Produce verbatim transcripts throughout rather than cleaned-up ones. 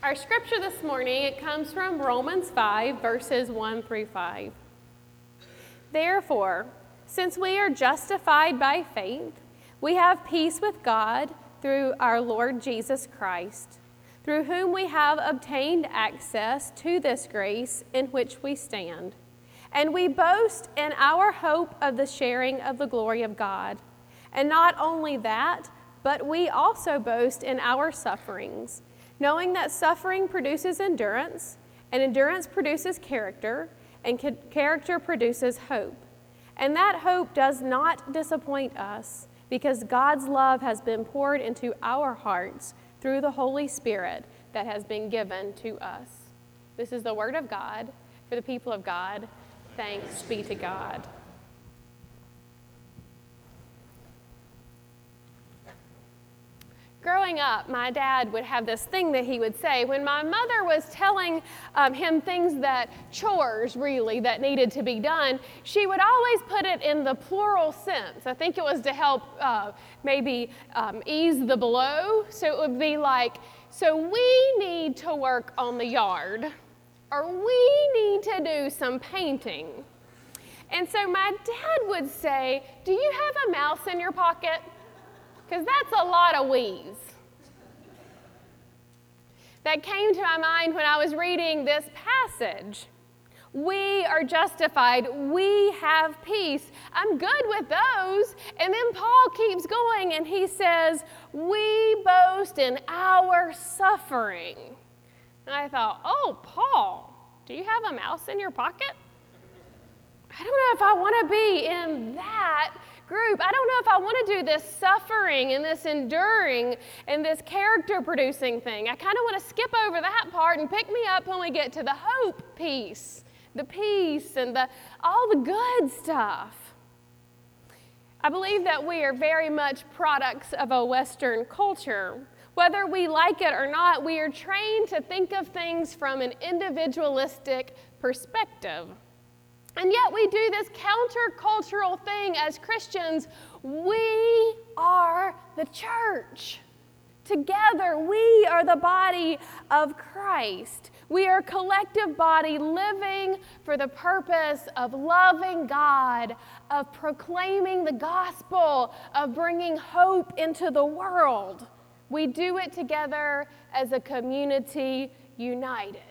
Our scripture this morning, it comes from Romans five, verses one through five. Therefore, since we are justified by faith, we have peace with God through our Lord Jesus Christ, through whom we have obtained access to this grace in which we stand. And we boast in our hope of the sharing of the glory of God. And not only that, but we also boast in our sufferings, knowing that suffering produces endurance, and endurance produces character, and character produces hope. And that hope does not disappoint us, because God's love has been poured into our hearts through the Holy Spirit that has been given to us. This is the word of God for the people of God. Thanks be to God. Growing up, my dad would have this thing that he would say when my mother was telling um, him things that, chores really, that needed to be done, she would always put it in the plural sense. I think it was to help uh, maybe um, ease the blow. So it would be like, so we need to work on the yard, or we need to do some painting. And so my dad would say, do you have a mouse in your pocket? Because that's a lot of we's. That came to my mind when I was reading this passage. We are justified. We have peace. I'm good with those. And then Paul keeps going and he says, we boast in our suffering. And I thought, oh, Paul, do you have a mouse in your pocket? I don't know if I want to be in that group. I don't know if I want to do this suffering and this enduring and this character producing thing. I kind of want to skip over that part and pick me up when we get to the hope piece, the peace and the all the good stuff. I believe that we are very much products of a Western culture. Whether we like it or not, we are trained to think of things from an individualistic perspective. And yet we do this countercultural thing as Christians. We are the church. Together, we are the body of Christ. We are a collective body living for the purpose of loving God, of proclaiming the gospel, of bringing hope into the world. We do it together as a community united.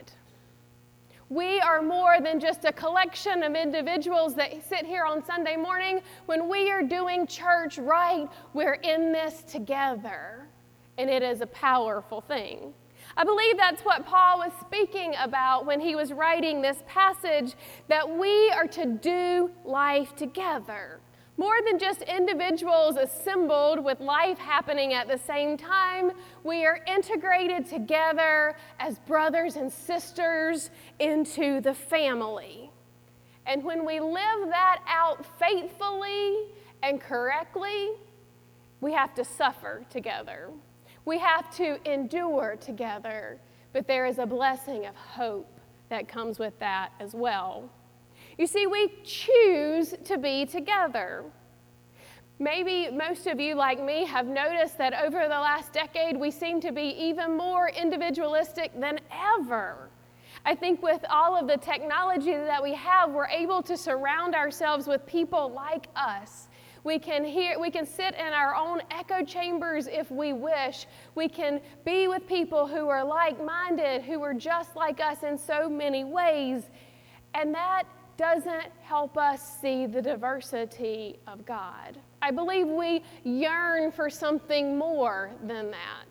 We are more than just a collection of individuals that sit here on Sunday morning. When we are doing church right, we're in this together. And it is a powerful thing. I believe that's what Paul was speaking about when he was writing this passage, that we are to do life together. More than just individuals assembled with life happening at the same time, we are integrated together as brothers and sisters into the family. And when we live that out faithfully and correctly, we have to suffer together. We have to endure together, but there is a blessing of hope that comes with that as well. You see, we choose to be together. Maybe most of you, like me, have noticed that over the last decade, we seem to be even more individualistic than ever. I think with all of the technology that we have, we're able to surround ourselves with people like us. We can hear, we can sit in our own echo chambers if we wish. We can be with people who are like-minded, who are just like us in so many ways. And that doesn't help us see the diversity of God. I believe we yearn for something more than that.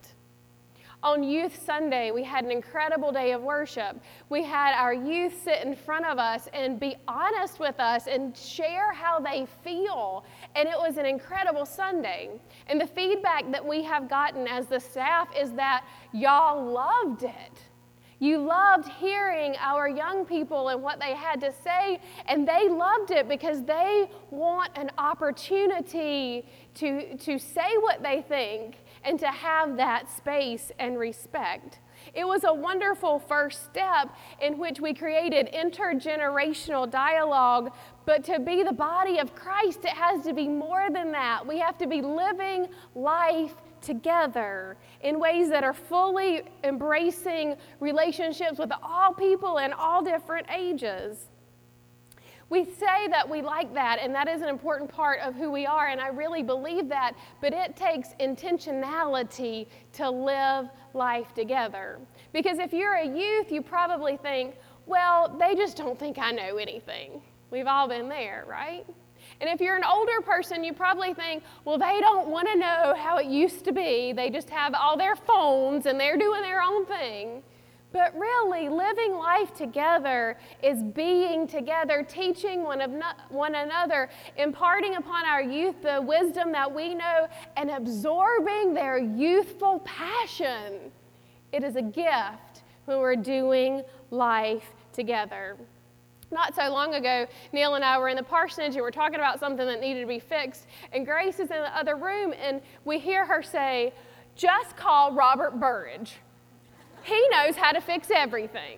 On Youth Sunday, we had an incredible day of worship. We had our youth sit in front of us and be honest with us and share how they feel. And it was an incredible Sunday. And the feedback that we have gotten as the staff is that y'all loved it. You loved hearing our young people and what they had to say, and they loved it because they want an opportunity to, to say what they think and to have that space and respect. It was a wonderful first step in which we created intergenerational dialogue, but to be the body of Christ, it has to be more than that. We have to be living life together in ways that are fully embracing relationships with all people and all different ages. We say that we like that, and that is an important part of who we are, and I really believe that, but it takes intentionality to live life together. Because if you're a youth, you probably think, well, they just don't think I know anything. We've all been there, right? And if you're an older person, you probably think, well, they don't want to know how it used to be. They just have all their phones, and they're doing their own thing. But really, living life together is being together, teaching one, of no, one another, imparting upon our youth the wisdom that we know, and absorbing their youthful passion. It is a gift when we're doing life together. Not so long ago, Neil and I were in the parsonage, and we're talking about something that needed to be fixed, and Grace is in the other room, and we hear her say, "Just call Robert Burridge. He knows how to fix everything."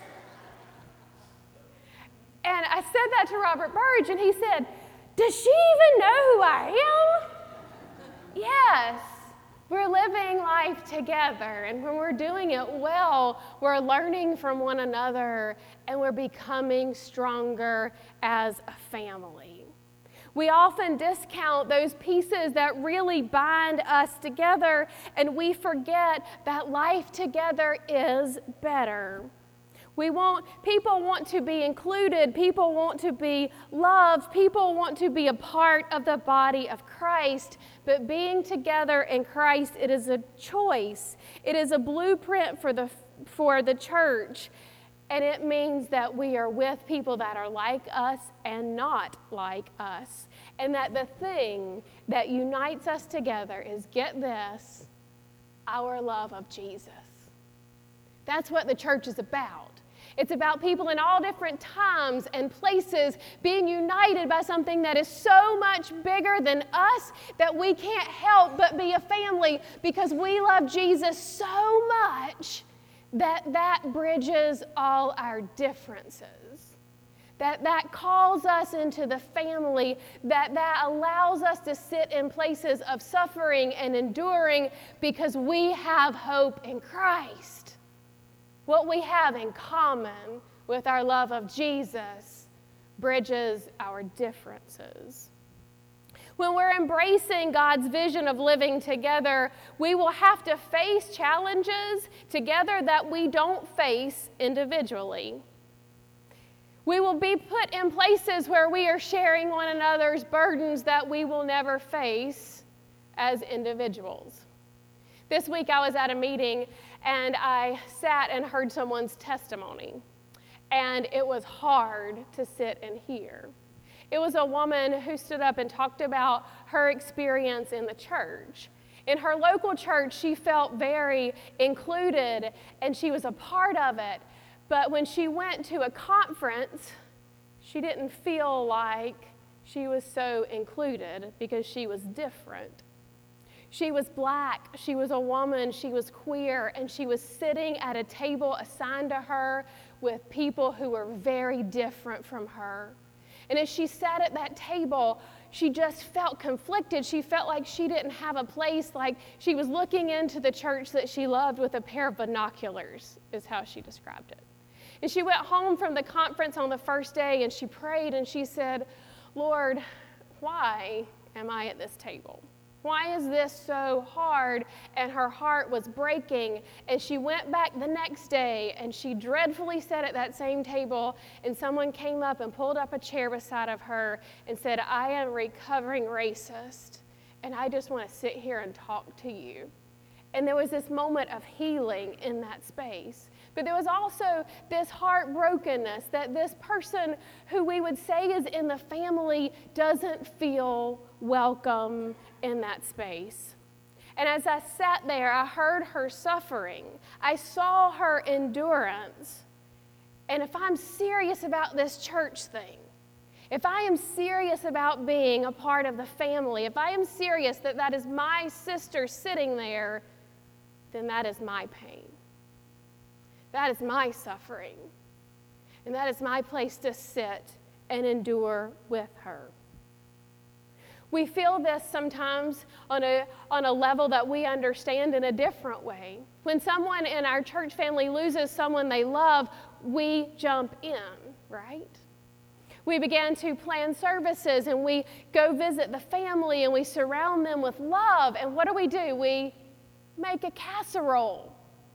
And I said that to Robert Burridge, and he said, "Does she even know who I am?" Yes, we're living life together, and when we're doing it well, we're learning from one another, and we're becoming stronger as a family. We often discount those pieces that really bind us together, and we forget that life together is better. We want, people want to be included, people want to be loved, people want to be a part of the body of Christ, but being together in Christ, it is a choice. It is a blueprint for the, for the church. And it means that we are with people that are like us and not like us. And that the thing that unites us together is, get this, our love of Jesus. That's what the church is about. It's about people in all different times and places being united by something that is so much bigger than us that we can't help but be a family because we love Jesus so much that that bridges all our differences, that that calls us into the family, that that allows us to sit in places of suffering and enduring because we have hope in Christ. What we have in common with our love of Jesus bridges our differences. When we're embracing God's vision of living together, we will have to face challenges together that we don't face individually. We will be put in places where we are sharing one another's burdens that we will never face as individuals. This week I was at a meeting and I sat and heard someone's testimony, and it was hard to sit and hear. It was a woman who stood up and talked about her experience in the church. In her local church, she felt very included and she was a part of it. But when she went to a conference, she didn't feel like she was so included because she was different. She was black, she was a woman, she was queer, and she was sitting at a table assigned to her with people who were very different from her. And as she sat at that table, she just felt conflicted. She felt like she didn't have a place, like she was looking into the church that she loved with a pair of binoculars, is how she described it. And she went home from the conference on the first day, and she prayed, and she said, "Lord, why am I at this table? Why is this so hard?" And her heart was breaking. And she went back the next day and she dreadfully sat at that same table, and someone came up and pulled up a chair beside of her and said, "I am a recovering racist, and I just want to sit here and talk to you." And there was this moment of healing in that space. But there was also this heartbrokenness that this person who we would say is in the family doesn't feel welcome in that space. And as I sat there, I heard her suffering. I saw her endurance. And if I'm serious about this church thing, if I am serious about being a part of the family, if I am serious that that is my sister sitting there, then that is my pain. That is my suffering. And that is my place to sit and endure with her. We feel this sometimes on a, on a level that we understand in a different way. When someone in our church family loses someone they love, we jump in, right? We begin to plan services and we go visit the family and we surround them with love. And what do we do? We make a casserole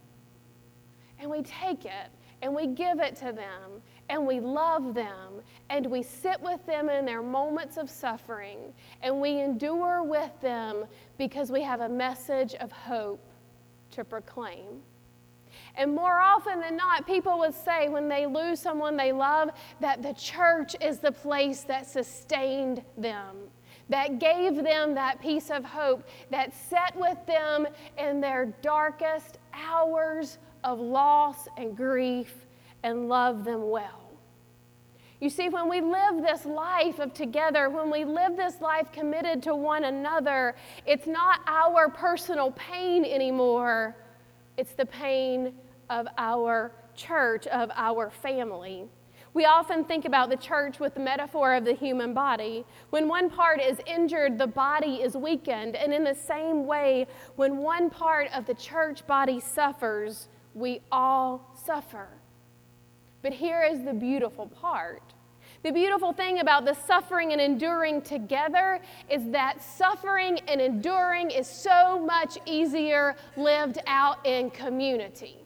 and we take it and we give it to them and we love them and we sit with them in their moments of suffering and we endure with them because we have a message of hope to proclaim. And more often than not, people would say when they lose someone they love that the church is the place that sustained them, that gave them that piece of hope, that sat with them in their darkest hours of loss and grief and loved them well. You see, when we live this life of together, when we live this life committed to one another, it's not our personal pain anymore. It's the pain of our church, of our family. We often think about the church with the metaphor of the human body. When one part is injured, the body is weakened. And in the same way, when one part of the church body suffers, we all suffer. But here is the beautiful part. The beautiful thing about the suffering and enduring together is that suffering and enduring is so much easier lived out in community.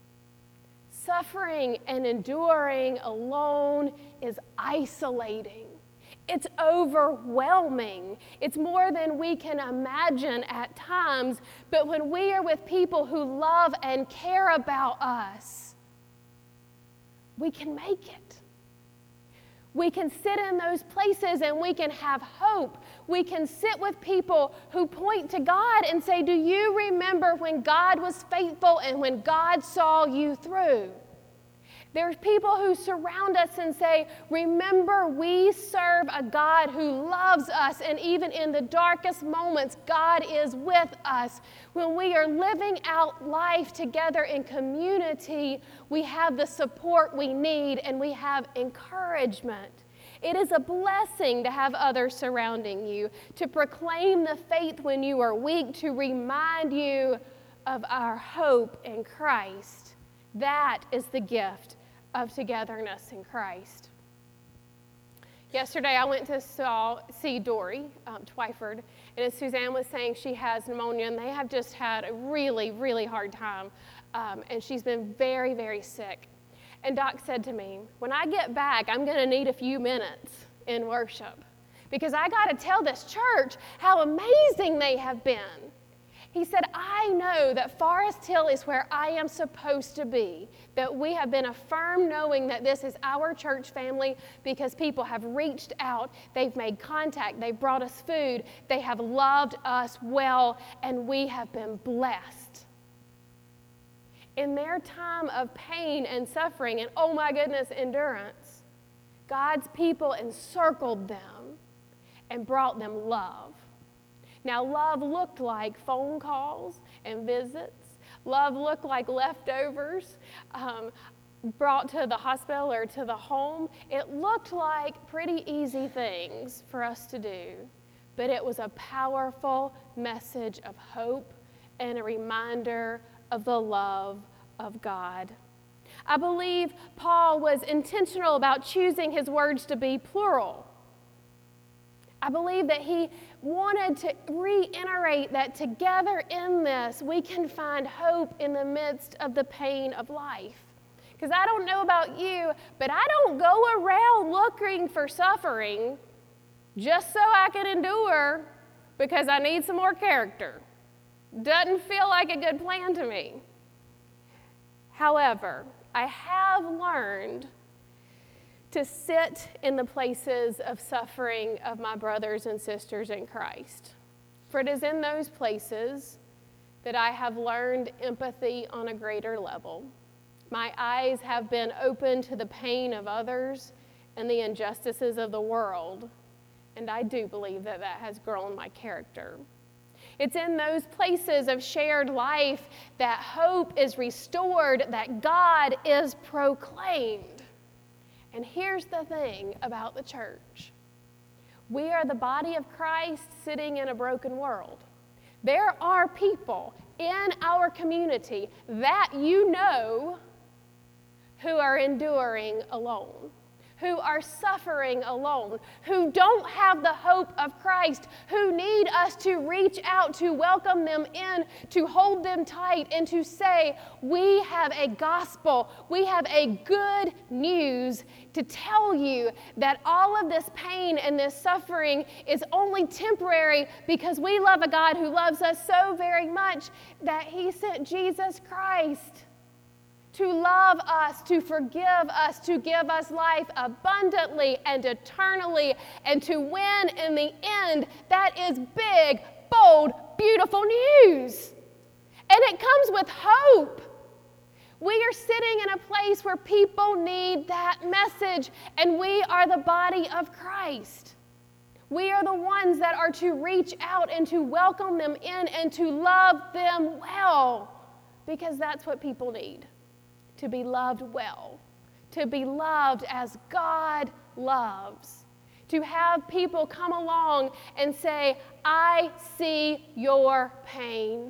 Suffering and enduring alone is isolating. It's overwhelming. It's more than we can imagine at times. But when we are with people who love and care about us, we can make it. We can sit in those places and we can have hope. We can sit with people who point to God and say, do you remember when God was faithful and when God saw you through? There's people who surround us and say, remember, we serve a God who loves us, and even in the darkest moments, God is with us. When we are living out life together in community, we have the support we need and we have encouragement. It is a blessing to have others surrounding you, to proclaim the faith when you are weak, to remind you of our hope in Christ. That is the gift of togetherness in Christ. Yesterday I went to saw, see Dory um, Twyford, and as Suzanne was saying, she has pneumonia, and they have just had a really, really hard time, um, and she's been very, very sick. And Doc said to me, when I get back, I'm going to need a few minutes in worship because I got to tell this church how amazing they have been. He said, I know that Forest Hill is where I am supposed to be, that we have been affirmed knowing that this is our church family because people have reached out, they've made contact, they've brought us food, they have loved us well, and we have been blessed. In their time of pain and suffering and, oh my goodness, endurance, God's people encircled them and brought them love. Now, love looked like phone calls and visits. Love looked like leftovers um, brought to the hospital or to the home. It looked like pretty easy things for us to do, but it was a powerful message of hope and a reminder of the love of God. I believe Paul was intentional about choosing his words to be plural. I believe that he wanted to reiterate that together in this, we can find hope in the midst of the pain of life. Because I don't know about you, but I don't go around looking for suffering just so I can endure because I need some more character. Doesn't feel like a good plan to me. However, I have learned to sit in the places of suffering of my brothers and sisters in Christ. For it is in those places that I have learned empathy on a greater level. My eyes have been opened to the pain of others and the injustices of the world, and I do believe that that has grown my character. It's in those places of shared life that hope is restored, that God is proclaimed. And here's the thing about the church. We are the body of Christ sitting in a broken world. There are people in our community that you know who are enduring alone, who are suffering alone, who don't have the hope of Christ, who need us to reach out to welcome them in, to hold them tight, and to say, we have a gospel, we have a good news to tell you that all of this pain and this suffering is only temporary because we love a God who loves us so very much that He sent Jesus Christ to love us, to forgive us, to give us life abundantly and eternally, and to win in the end. That is big, bold, beautiful news. And it comes with hope. We are sitting in a place where people need that message, and we are the body of Christ. We are the ones that are to reach out and to welcome them in and to love them well, because that's what people need. To be loved well, to be loved as God loves, to have people come along and say, I see your pain,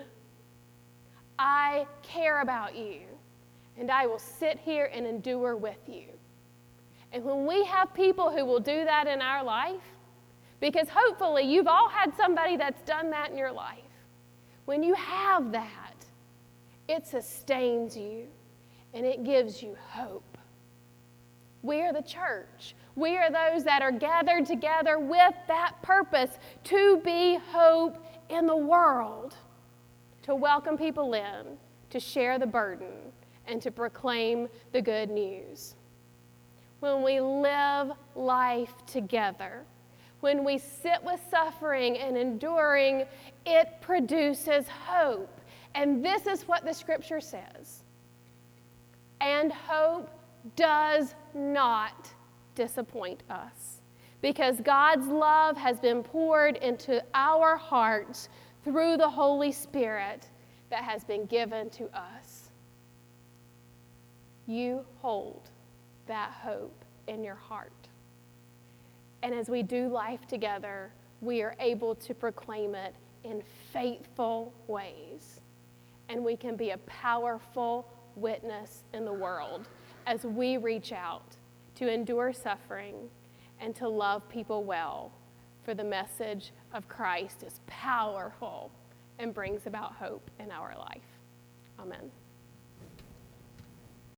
I care about you, and I will sit here and endure with you. And when we have people who will do that in our life, because hopefully you've all had somebody that's done that in your life, when you have that, it sustains you. And it gives you hope. We are the church. We are those that are gathered together with that purpose to be hope in the world, to welcome people in, to share the burden, and to proclaim the good news. When we live life together, when we sit with suffering and enduring, it produces hope. And this is what the scripture says. And hope does not disappoint us, because God's love has been poured into our hearts through the Holy Spirit that has been given to us. You hold that hope in your heart. And as we do life together, we are able to proclaim it in faithful ways. And we can be a powerful witness in the world as we reach out to endure suffering and to love people well, for the message of Christ is powerful and brings about hope in our life. Amen.